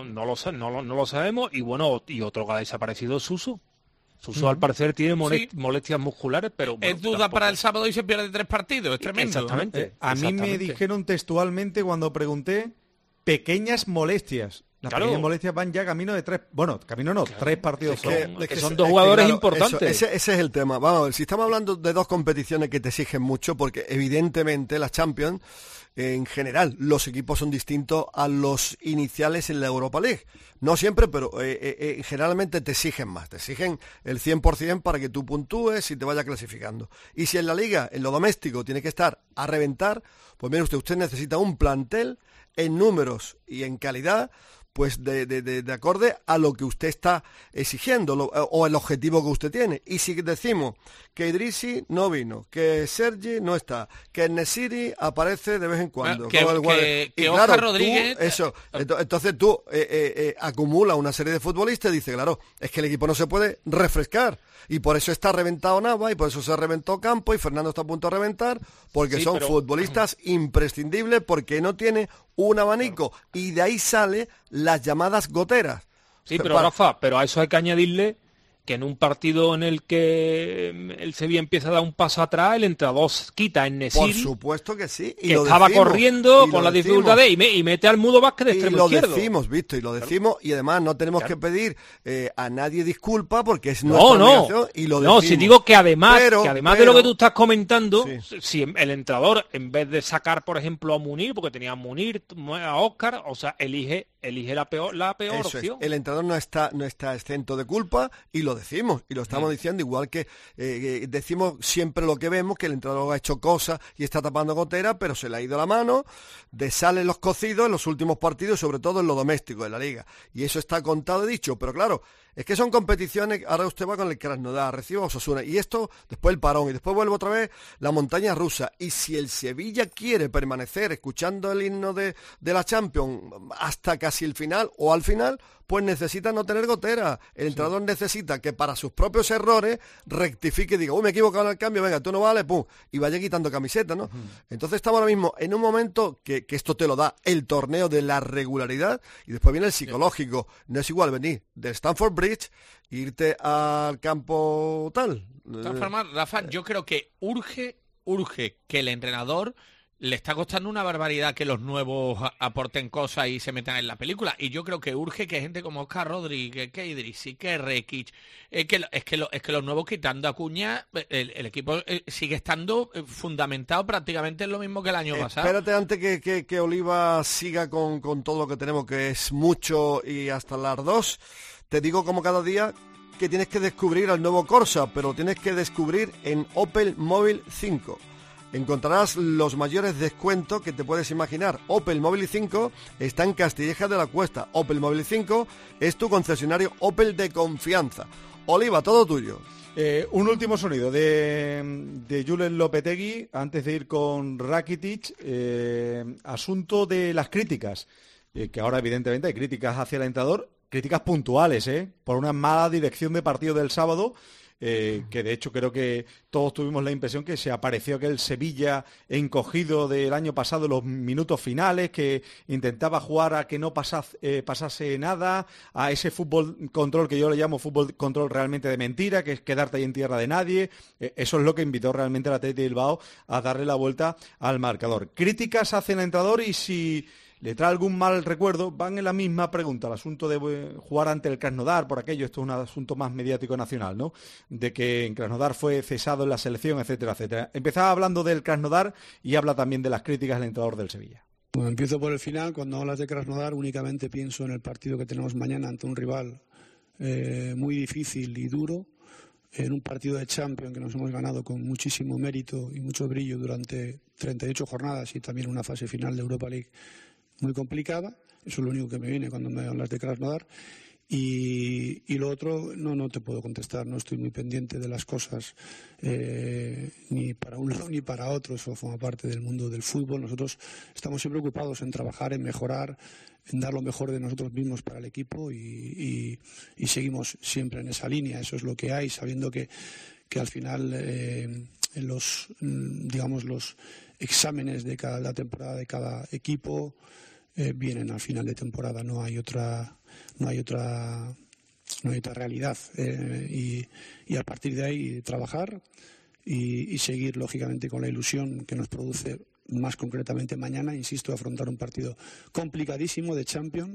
lo sabemos y bueno, y otro que ha desaparecido es Suso. Suso al parecer tiene molestias musculares, pero... Bueno, es duda tampoco. Para el sábado y se pierde 3 partidos, es tremendo. Exactamente. A mí me dijeron textualmente cuando pregunté, pequeñas molestias. Las pequeñas molestias van ya camino de 3... Bueno, camino no, 3 partidos. Es que son 2 jugadores importantes. Ese es el tema. Vamos a ver, si estamos hablando de 2 competiciones que te exigen mucho, porque evidentemente las Champions, en general, los equipos son distintos a los iniciales en la Europa League. No siempre, pero generalmente te exigen más. Te exigen el 100% para que tú puntúes y te vayas clasificando. Y si en la Liga, en lo doméstico, tiene que estar a reventar, pues mire usted necesita un plantel en números y en calidad, pues de acorde a lo que usted está exigiendo o el objetivo que usted tiene. Y si decimos que Idrissi no vino, que Sergi no está, que En-Nesyri aparece de vez en cuando, que claro, Oscar Rodríguez... Entonces tú acumulas una serie de futbolistas y dices, claro, es que el equipo no se puede refrescar. Y por eso está reventado Nava, y por eso se reventó Campo, y Fernando está a punto de reventar, porque son futbolistas imprescindibles, porque no tiene un abanico. Y de ahí sale las llamadas goteras. Sí, pero Rafa, pero a eso hay que añadirle que en un partido en el que el Sevilla empieza a dar un paso atrás, el entrenador quita a En-Nesyri. Por supuesto que sí. Y que estaba corriendo con las dificultades y mete al Mudo Vázquez de extremo izquierdo. Y lo decimos, Víctor, y lo decimos, y además no tenemos que pedir a nadie disculpa porque es nuestra obligación y lo decimos. No, si digo que además de lo que tú estás comentando, si el entrenador, en vez de sacar, por ejemplo, a Munir, porque tenía a Munir, a Óscar, o sea, elige la peor opción. El entrenador no está exento de culpa y lo decimos, y lo estamos diciendo, igual que decimos siempre lo que vemos, que el entrenador ha hecho cosas y está tapando goteras, pero se le ha ido la mano, salen los cocidos en los últimos partidos, sobre todo en lo doméstico de la Liga. Y eso está contado y dicho, pero claro, es que son competiciones, ahora usted va con el Krasnodar, recibe a Osasuna, y esto, después el parón, y después vuelve otra vez la montaña rusa. Y si el Sevilla quiere permanecer escuchando el himno de la Champions hasta casi el final o al final, pues necesita no tener gotera. El entrenador necesita que para sus propios errores rectifique y diga, me he equivocado en el cambio, venga, tú no vales, pum, y vaya quitando camiseta, ¿no? Entonces estamos ahora mismo en un momento que esto te lo da el torneo de la regularidad, y después viene el psicológico. No es igual venir de Stamford Bridge e irte al campo tal. Rafa, yo creo que urge que el entrenador le está costando una barbaridad que los nuevos aporten cosas y se metan en la película. Y yo creo que urge que gente como Oscar Rodríguez, que Idrissi, que Rekic, es que los nuevos, quitando a Acuña, el equipo sigue estando fundamentado prácticamente en lo mismo que el año pasado. Espérate antes que Oliva siga con todo lo que tenemos, que es mucho y hasta las 2. Te digo como cada día que tienes que descubrir al nuevo Corsa, pero lo tienes que descubrir en Opel Móvil 5. Encontrarás los mayores descuentos que te puedes imaginar. Opel Móvil 5 está en Castilleja de la Cuesta. Opel Móvil 5 es tu concesionario Opel de confianza. Oliva, todo tuyo. Un último sonido de Julen Lopetegui antes de ir con Rakitic. Asunto de las críticas que ahora evidentemente hay críticas hacia el entrenador, críticas puntuales, por una mala dirección de partido del sábado, que de hecho creo que todos tuvimos la impresión que se apareció aquel Sevilla encogido del año pasado en los minutos finales, que intentaba jugar a que no pasase nada, a ese fútbol control que yo le llamo fútbol control realmente de mentira, que es quedarte ahí en tierra de nadie. Eso es lo que invitó realmente al Athletic de Bilbao a darle la vuelta al marcador. Críticas hacia el entrenador, y si le trae algún mal recuerdo, van en la misma pregunta, el asunto de jugar ante el Krasnodar, por aquello, esto es un asunto más mediático nacional, ¿no? De que en Krasnodar fue cesado en la selección, etcétera, etcétera. Empezaba hablando del Krasnodar y habla también de las críticas del entrenador del Sevilla. Bueno, empiezo por el final. Cuando hablas de Krasnodar, únicamente pienso en el partido que tenemos mañana ante un rival muy difícil y duro, en un partido de Champions que nos hemos ganado con muchísimo mérito y mucho brillo durante 38 jornadas, y también una fase final de Europa League muy complicada. Eso es lo único que me viene cuando me hablas de Krasnodar. Y lo otro, no te puedo contestar, no estoy muy pendiente de las cosas, ni para un lado ni para otro. Eso forma parte del mundo del fútbol. Nosotros estamos siempre ocupados en trabajar, en mejorar, en dar lo mejor de nosotros mismos para el equipo, y seguimos siempre en esa línea. Eso es lo que hay, sabiendo que al final los exámenes de la temporada de cada equipo vienen al final de temporada. No hay otra realidad, y a partir de ahí trabajar y seguir lógicamente con la ilusión que nos produce más concretamente mañana, insisto, afrontar un partido complicadísimo de Champions,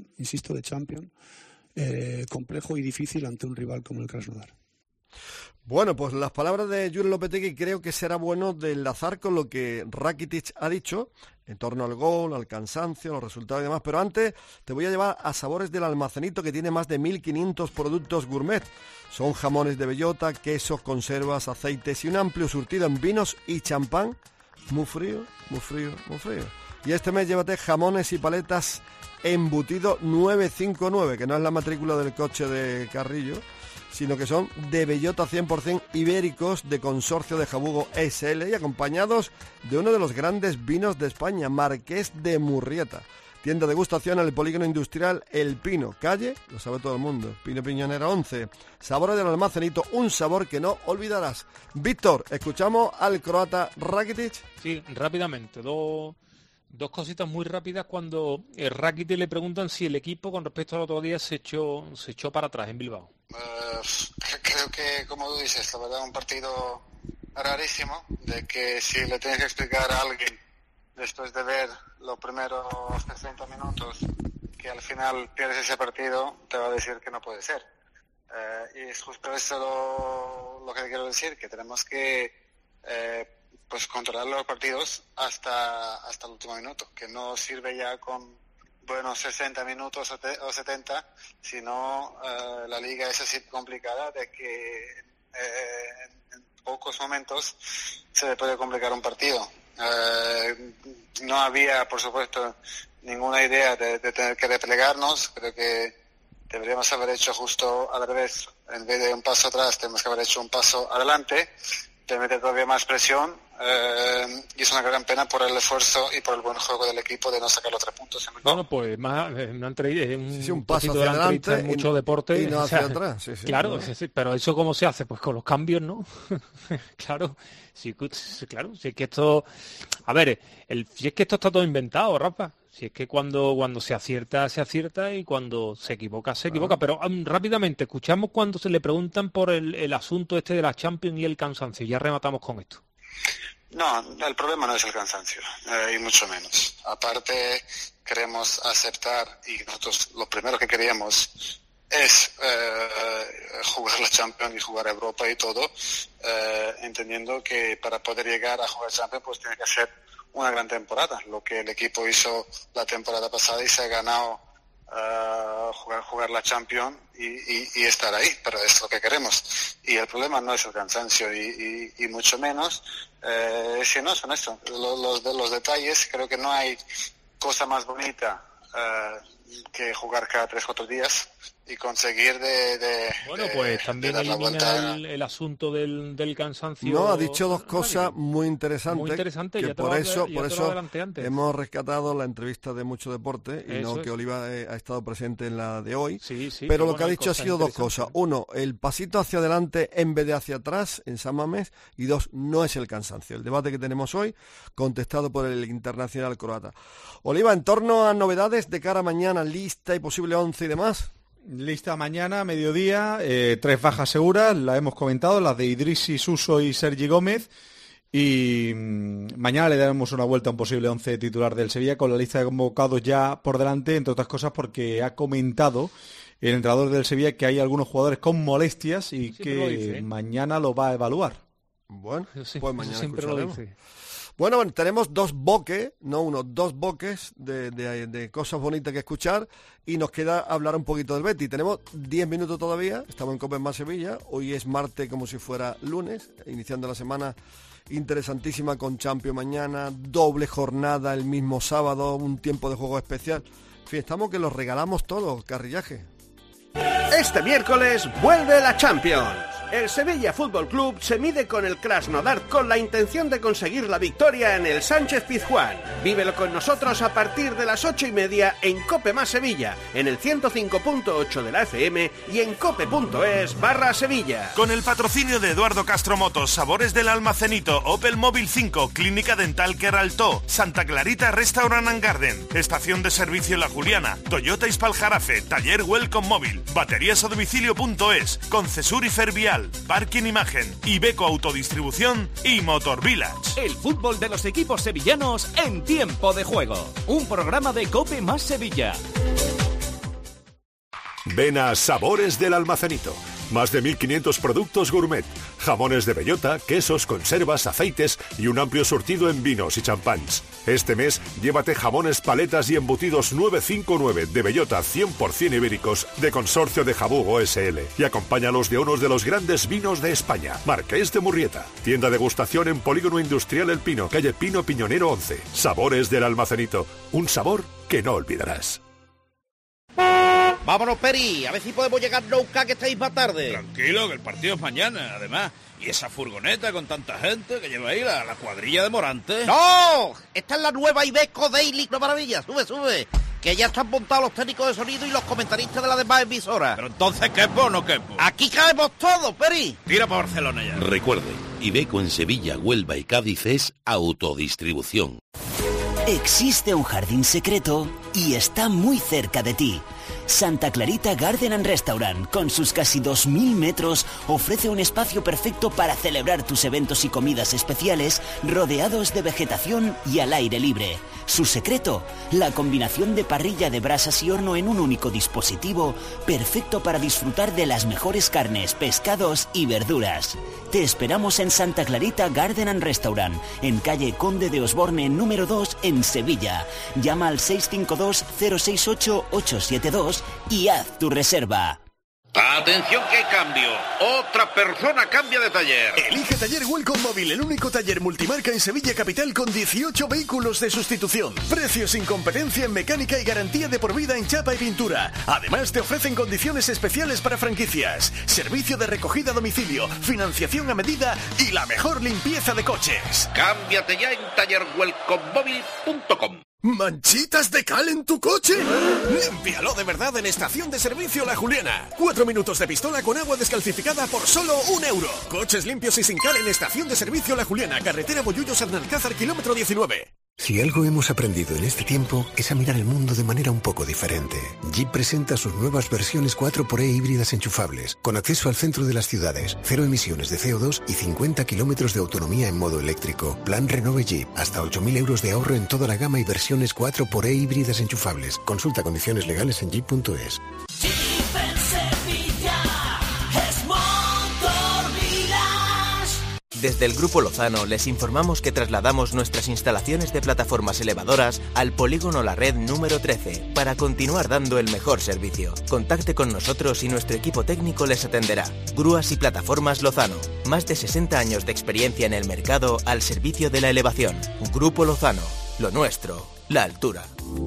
complejo y difícil ante un rival como el Krasnodar. Bueno, pues las palabras de Julen Lopetegui creo que será bueno de enlazar con lo que Rakitic ha dicho en torno al gol, al cansancio, los resultados y demás. Pero antes te voy a llevar a Sabores del Almacenito, que tiene más de 1.500 productos gourmet. Son jamones de bellota, quesos, conservas, aceites y un amplio surtido en vinos y champán. Muy frío, muy frío, muy frío. Y este mes llévate jamones y paletas embutido 959, que no es la matrícula del coche de Carrillo, sino que son de bellota 100% ibéricos de Consorcio de Jabugo SL, y acompañados de uno de los grandes vinos de España, Marqués de Murrieta. Tienda de degustación en el Polígono Industrial El Pino, calle, lo sabe todo el mundo, Pino Piñonera 11. Sabores del Almacenito, un sabor que no olvidarás. Víctor, escuchamos al croata Rakitic. Sí, rápidamente, dos cositas muy rápidas. Cuando Rakitic le preguntan si el equipo con respecto al otro día se echó para atrás en Bilbao. Creo que, como tú dices, la verdad, un partido rarísimo, de que si le tienes que explicar a alguien después de ver los primeros 60 minutos que al final pierdes ese partido, te va a decir que no puede ser. Y es justo eso lo que quiero decir, que tenemos que pues controlar los partidos hasta el último minuto, que no sirve ya con buenos 60 minutos o 70, sino la liga es así complicada de que en pocos momentos se le puede complicar un partido. No había, por supuesto, ninguna idea de tener que replegarnos. Creo que deberíamos haber hecho justo al revés. En vez de un paso atrás, tenemos que haber hecho un paso adelante, de meter todavía más presión, y es una gran pena por el esfuerzo y por el buen juego del equipo de no sacar los 3 puntos. Bueno, pues más un paso hacia adelante en mucho deporte y no hacia atrás. Sí, claro, no. Sí, pero eso ¿cómo se hace? Pues con los cambios, ¿no? Claro, sí, claro, si es que esto, a ver, si es que esto está todo inventado, Rafa. Si es que cuando se acierta, y cuando se equivoca, se equivoca. Pero rápidamente, escuchamos cuando se le preguntan por el asunto este de la Champions y el cansancio. Ya rematamos con esto. No, el problema no es el cansancio, y mucho menos. Aparte, queremos aceptar, y nosotros lo primero que queríamos es jugar la Champions y jugar Europa y todo, entendiendo que para poder llegar a jugar Champions pues tiene que hacer una gran temporada, lo que el equipo hizo la temporada pasada, y se ha ganado jugar la Champions y estar ahí, pero es lo que queremos. Y el problema no es el cansancio y mucho menos, si no son eso, los detalles. Creo que no hay cosa más bonita que jugar cada 3-4 días y conseguir pues también elimina el asunto del cansancio. No, ha dicho dos cosas muy interesantes. Muy interesante, que por eso hemos rescatado la entrevista de Mucho Deporte y no que Oliva ha estado presente en la de hoy. Sí, pero lo que ha dicho ha sido dos cosas. Uno, el pasito hacia adelante en vez de hacia atrás en San Mamés, y dos, no es el cansancio. El debate que tenemos hoy, contestado por el internacional croata. Oliva, en torno a novedades de cara a mañana, lista y posible 11 y demás. Lista mañana, mediodía, 3 bajas seguras, las hemos comentado, las de Idrissi, Suso y Sergi Gómez. Y mañana le daremos una vuelta a un posible 11 titular del Sevilla con la lista de convocados ya por delante, entre otras cosas porque ha comentado el entrenador del Sevilla que hay algunos jugadores con molestias y que mañana lo va a evaluar. Bueno, pues mañana siempre escucharemos. lo dice. Bueno, tenemos dos boques de cosas bonitas que escuchar y nos queda hablar un poquito del Betis. Tenemos 10 minutos todavía, estamos en Cope Más Sevilla, hoy es martes como si fuera lunes, iniciando la semana interesantísima con Champions mañana, doble jornada el mismo sábado, un tiempo de juego especial. En fin, estamos que los regalamos todos, carrillaje. Este miércoles vuelve la Champions. El Sevilla Fútbol Club se mide con el Krasnodar con la intención de conseguir la victoria en el Sánchez Pizjuán. Vívelo con nosotros a partir de las 8:30 en Cope Más Sevilla, en el 105.8 de la FM y en cope.es/Sevilla. Con el patrocinio de Eduardo Castro Motos, Sabores del Almacenito, Opel Móvil 5, Clínica Dental Queraltó, Santa Clarita Restaurant and Garden, Estación de Servicio La Juliana, Toyota Ispaljarafe, Taller Welcome Móvil, Baterías a Domicilio.es, Concesur y Fervial, Parking Imagen, Iveco Autodistribución y Motor Village. El fútbol de los equipos sevillanos en tiempo de juego. Un programa de Cope Más Sevilla. Ven a Sabores del Almacenito. Más de 1.500 productos gourmet, jamones de bellota, quesos, conservas, aceites y un amplio surtido en vinos y champáns. Este mes, llévate jamones, paletas y embutidos 959 de bellota 100% ibéricos de Consorcio de Jabugo SL y acompáñalos de unos de los grandes vinos de España, Marqués de Murrieta. Tienda degustación en Polígono Industrial El Pino, calle Pino Piñonero 11. Sabores del Almacenito, un sabor que no olvidarás. Vámonos, Peri, a ver si podemos llegar nunca que estáis más tarde. Tranquilo, que el partido es mañana, además. Y esa furgoneta con tanta gente que lleva ahí la cuadrilla de Morante. ¡No! Esta es la nueva Iveco Daily, no maravilla, sube. Que ya están montados los técnicos de sonido y los comentaristas de las demás emisoras. Pero entonces, ¿quepo o no quepo? Aquí caemos todos, Peri. Tira para Barcelona ya. Recuerde, Iveco en Sevilla, Huelva y Cádiz es autodistribución. Existe un jardín secreto y está muy cerca de ti. Santa Clarita Garden and Restaurant, con sus casi 2.000 metros, ofrece un espacio perfecto para celebrar tus eventos y comidas especiales, rodeados de vegetación y al aire libre. Su secreto, la combinación de parrilla de brasas y horno en un único dispositivo, perfecto para disfrutar de las mejores carnes, pescados y verduras. Te esperamos en Santa Clarita Garden and Restaurant, en calle Conde de Osborne número 2 en Sevilla. Llama al 652-068-872 y haz tu reserva. Atención que hay cambio. Otra persona cambia de taller. Elige Taller Welcome Móvil, el único taller multimarca en Sevilla Capital con 18 vehículos de sustitución. Precios sin competencia en mecánica y garantía de por vida en chapa y pintura. Además te ofrecen condiciones especiales para franquicias, servicio de recogida a domicilio, financiación a medida y la mejor limpieza de coches. Cámbiate ya en tallerwelcomemóvil.com. ¿Manchitas de cal en tu coche? Límpialo de verdad en Estación de Servicio La Juliana. 4 minutos de pistola con agua descalcificada por solo €1. Coches limpios y sin cal en Estación de Servicio La Juliana, carretera Bollullos-Arnalcázar, kilómetro 19. Si algo hemos aprendido en este tiempo es a mirar el mundo de manera un poco diferente. Jeep presenta sus nuevas versiones 4xE híbridas enchufables, con acceso al centro de las ciudades, 0 emisiones de CO2 y 50 kilómetros de autonomía en modo eléctrico. Plan Renove Jeep, hasta 8.000 euros de ahorro en toda la gama y versiones 4xE híbridas enchufables. Consulta condiciones legales en jeep.es. Desde el Grupo Lozano les informamos que trasladamos nuestras instalaciones de plataformas elevadoras al Polígono La Red número 13 para continuar dando el mejor servicio. Contacte con nosotros y nuestro equipo técnico les atenderá. Grúas y Plataformas Lozano. Más de 60 años de experiencia en el mercado al servicio de la elevación. Grupo Lozano. Lo nuestro, la altura.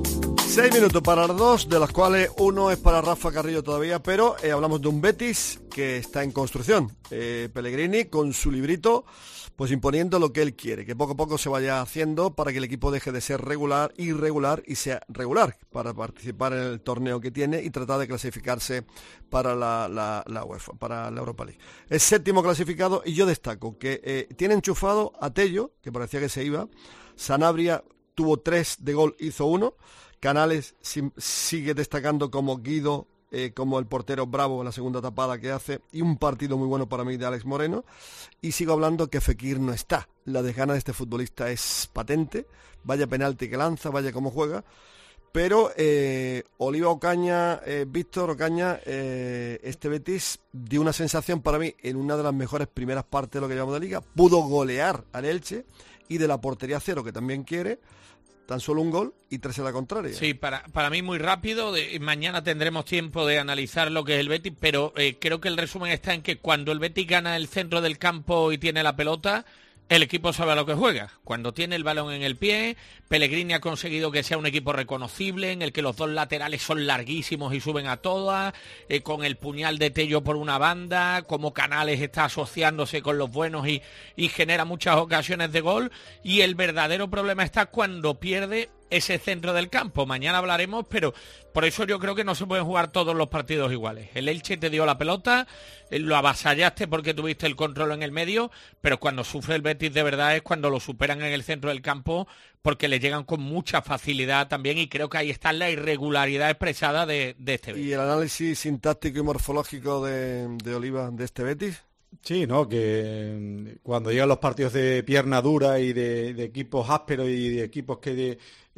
6 minutos para las 2, de las cuales uno es para Rafa Carrillo todavía, pero hablamos de un Betis que está en construcción. Pellegrini con su librito, pues imponiendo lo que él quiere, que poco a poco se vaya haciendo para que el equipo deje de ser regular, irregular y sea regular para participar en el torneo que tiene y tratar de clasificarse para la UEFA, para la Europa League. Es 7º clasificado y yo destaco que tiene enchufado a Tello, que parecía que se iba. Sanabria tuvo 3 de gol, hizo 1. Canales sigue destacando como Guido, como el portero bravo en la segunda tapada que hace, y un partido muy bueno para mí de Alex Moreno. Y sigo hablando que Fekir no está. La desgana de este futbolista es patente. Vaya penalti que lanza, vaya cómo juega. Pero Oliva Ocaña, Víctor Ocaña, este Betis dio una sensación para mí en una de las mejores primeras partes de lo que llamamos de liga. Pudo golear al Elche y de la portería cero, que también quiere, tan solo un gol y 3 a la contraria. Sí, para mí muy rápido. Mañana tendremos tiempo de analizar lo que es el Betis, pero creo que el resumen está en que cuando el Betis gana el centro del campo y tiene la pelota, el equipo sabe a lo que juega. Cuando tiene el balón en el pie, Pellegrini ha conseguido que sea un equipo reconocible, en el que los dos laterales son larguísimos y suben a todas, con el puñal de Tello por una banda, como Canales está asociándose con los buenos y genera muchas ocasiones de gol. Y el verdadero problema está cuando pierde ese centro del campo. Mañana hablaremos, pero por eso yo creo que no se pueden jugar todos los partidos iguales. El Elche te dio la pelota, lo avasallaste porque tuviste el control en el medio, pero cuando sufre el Betis de verdad es cuando lo superan en el centro del campo, porque le llegan con mucha facilidad también, y creo que ahí está la irregularidad expresada de este Betis. ¿Y el análisis sintáctico y morfológico de Oliva de este Betis? Sí, ¿no? Que cuando llegan los partidos de pierna dura y de equipos ásperos y de equipos que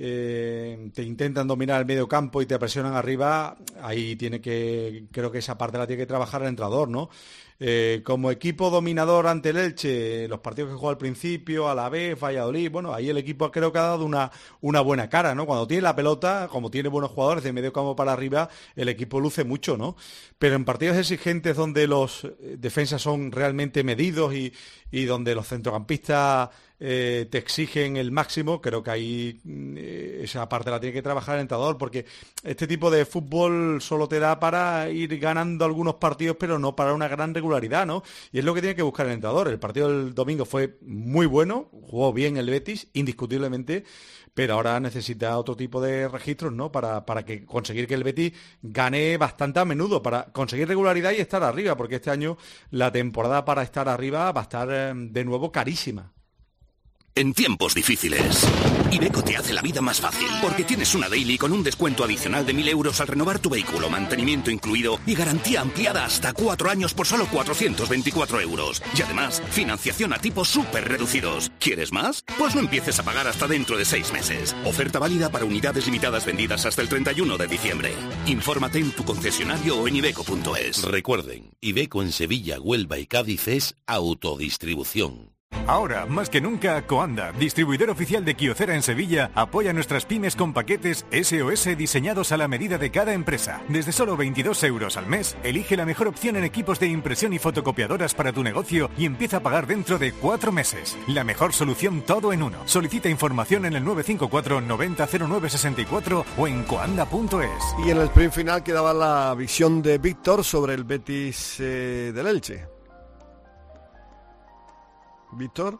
te intentan dominar el medio campo y te presionan arriba, ahí creo que esa parte la tiene que trabajar el entrenador, ¿no? Como equipo dominador ante el Elche, los partidos que jugó al principio, Alavés, Valladolid, bueno, ahí el equipo creo que ha dado una buena cara, ¿no? Cuando tiene la pelota, como tiene buenos jugadores de medio campo para arriba, el equipo luce mucho, ¿no? Pero en partidos exigentes donde los defensas son realmente medidos y donde los centrocampistas te exigen el máximo, creo que ahí esa parte la tiene que trabajar el entrenador, porque este tipo de fútbol solo te da para ir ganando algunos partidos, pero no para una gran regularidad, ¿no? Y es lo que tiene que buscar el entrenador. El partido del domingo fue muy bueno, jugó bien el Betis, indiscutiblemente, pero ahora necesita otro tipo de registros, ¿no? Para conseguir que el Betis gane bastante a menudo, para conseguir regularidad y estar arriba, porque este año la temporada para estar arriba va a estar de nuevo carísima. En tiempos difíciles, Iveco te hace la vida más fácil, porque tienes una Daily con un descuento adicional de 1.000 euros al renovar tu vehículo, mantenimiento incluido y garantía ampliada hasta 4 años por solo 424 euros. Y además, financiación a tipos súper reducidos. ¿Quieres más? Pues no empieces a pagar hasta dentro de 6 meses. Oferta válida para unidades limitadas vendidas hasta el 31 de diciembre. Infórmate en tu concesionario o en iveco.es. Recuerden, Iveco en Sevilla, Huelva y Cádiz es autodistribución. Ahora, más que nunca, Coanda, distribuidor oficial de Kyocera en Sevilla, apoya a nuestras pymes con paquetes SOS diseñados a la medida de cada empresa. Desde solo 22 euros al mes, elige la mejor opción en equipos de impresión y fotocopiadoras para tu negocio y empieza a pagar dentro de 4 meses. La mejor solución todo en uno. Solicita información en el 954 90 09 64 o en coanda.es. Y en el sprint final quedaba la visión de Víctor sobre el Betis del Elche. Víctor,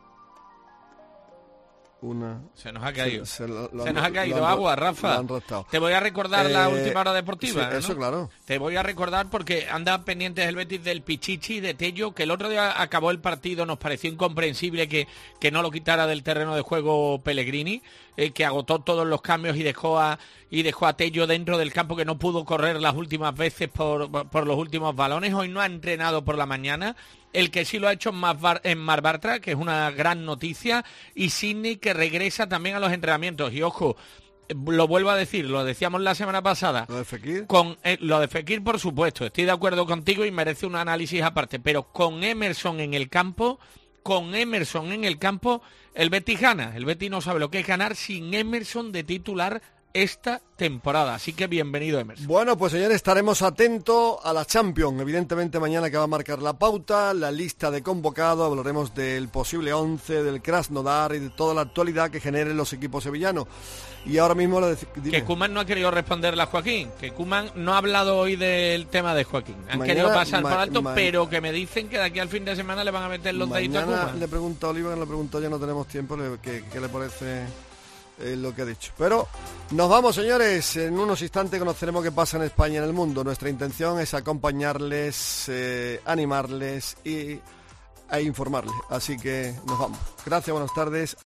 se nos ha caído. Se nos ha caído agua, Rafa. Te voy a recordar la última hora deportiva. Sí, eso, ¿no? Claro. Te voy a recordar porque anda pendientes el Betis del Pichichi, de Tello, que el otro día acabó el partido, nos pareció incomprensible que no lo quitara del terreno de juego Pellegrini, que agotó todos los cambios y dejó a Tello dentro del campo, que no pudo correr las últimas veces por los últimos balones. Hoy no ha entrenado por la mañana. El que sí lo ha hecho en Marc Bartra, que es una gran noticia, y Sidney, que regresa también a los entrenamientos. Y ojo, lo vuelvo a decir, lo decíamos la semana pasada. ¿Lo de Fekir? Lo de Fekir, por supuesto, estoy de acuerdo contigo y merece un análisis aparte, pero con Emerson en el campo, el Betis gana. El Betis no sabe lo que es ganar sin Emerson de titular esta temporada. Así que bienvenido, Emerson. Bueno, pues señores, estaremos atentos a la Champions. Evidentemente mañana que va a marcar la pauta, la lista de convocados, hablaremos del posible 11, del Krasnodar y de toda la actualidad que generen los equipos sevillanos. Y ahora mismo que Koeman no ha querido responderle a Joaquín, que Koeman no ha hablado hoy del tema de Joaquín. Han querido pasar por alto, pero que me dicen que de aquí al fin de semana le van a meter los deditos a Koeman. Le pregunto a Oliva, que le pregunto ya, no tenemos tiempo, ¿qué le parece lo que ha dicho? Pero nos vamos, señores, en unos instantes conoceremos qué pasa en España y en el mundo. Nuestra intención es acompañarles, animarles e informarles. Así que nos vamos. Gracias, buenas tardes.